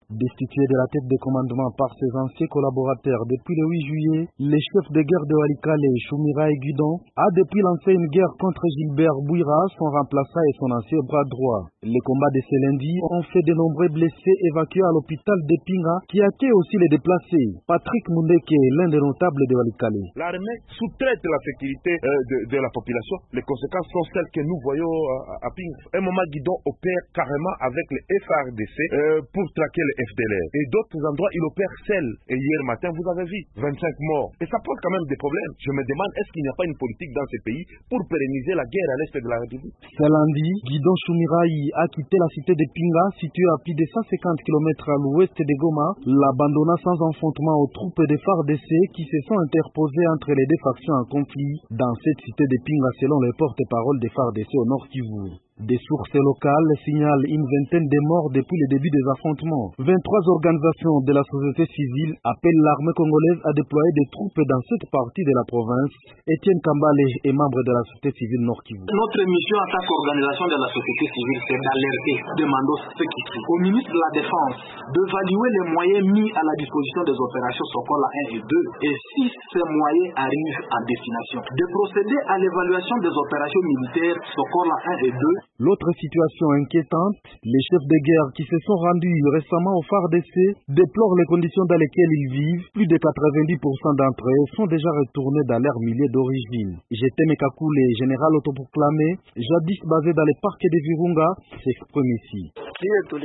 Destitué de la tête de commandement par ses anciens collaborateurs depuis le 8 juillet, les chefs de guerre de Walikale, Choumira et Guidon, a depuis lancé une guerre contre Gilbert Bouira, son remplaçant et son ancien bras droit. Les combats de ce lundi ont fait de nombreux blessés évacués à l'hôpital de Pinga, qui accueille aussi les déplacés. Patrick Mundeke, l'un des notables de Walikale. L'armée sous-traite la sécurité de la population. Les conséquences sont celles que nous voyons à Pinga. Un moment, Guidon opère carrément avec les FARDC pour traquer les FDLR. Et d'autres endroits, il opère seul. Et hier matin, vous avez vu, 25 morts. Et ça pose quand même des problèmes. Je me demande, est-ce qu'il n'y a pas une politique dans ces pays pour pérenniser la guerre à l'est de la République? Ce lundi, Guidon Choumiraï a quitté la cité de Pinga, située à plus de 150 km à l'ouest de Goma, l'abandonnant sans affrontement aux troupes de FARDC qui se sont interposées entre les deux factions en conflit dans cette cité de Pinga, selon les porte-parole des FARDC au Nord Kivu. Des sources locales signalent une vingtaine de morts depuis le début des affrontements. 23 organisations de la société civile appellent l'armée congolaise à déployer des troupes dans cette partie de la province. Étienne Kambale est membre de la société civile Nord Kivu. Notre mission en tant qu'organisation de la société civile, c'est d'alerter, demander ce qui suit au ministre de la Défense d'évaluer les moyens mis à la disposition des opérations Sokola 1 et 2 et si ces moyens arrivent à destination, de procéder à l'évaluation des opérations militaires Sokola 1 et 2. L'autre situation inquiétante, les chefs de guerre qui se sont rendus récemment au FARDC déplorent les conditions dans lesquelles ils vivent. Plus de 90% d'entre eux sont déjà retournés dans leur milieu d'origine. Jeteme Kakule, général autoproclamé, jadis basé dans les parcs de Virunga, s'exprime ici. Nous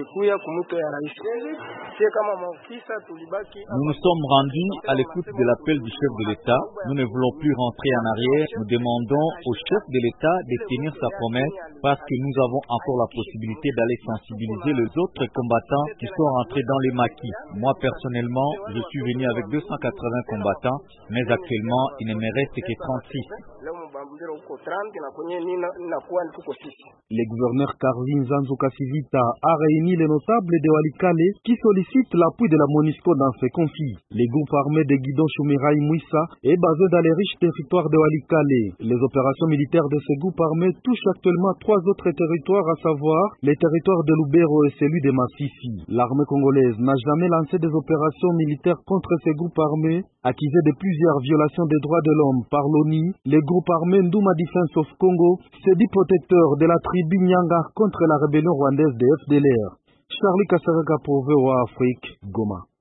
nous sommes rendus à l'écoute de l'appel du chef de l'État. Nous ne voulons plus rentrer en arrière. Nous demandons au chef de l'État de tenir sa promesse parce que nous avons encore la possibilité d'aller sensibiliser les autres combattants qui sont rentrés dans les maquis. Moi, personnellement, je suis venu avec 280 combattants, mais actuellement, il ne me reste que 36. Le gouverneur Carvin Zanzou-Kassivita a réuni les notables de Walikale qui sollicitent l'appui de la MONUSCO dans ces conflits. Les groupes armés de Guidon Choumiraï Mouissa est basé dans les riches territoires de Walikale. Les opérations militaires de ces groupes armés touchent actuellement 3 autres territoires, à savoir les territoires de Lubero et celui de Massissi. L'armée congolaise n'a jamais lancé des opérations militaires contre ces groupes armés, accusés de plusieurs violations des droits de l'homme par l'ONU. Les groupes armés Ndouma Defense of Congo se dit protecteur de la tribu Nyanga contre la rébellion rwandaise des FDLR. Charlie Kassaraka pour VOA Afrique, Goma.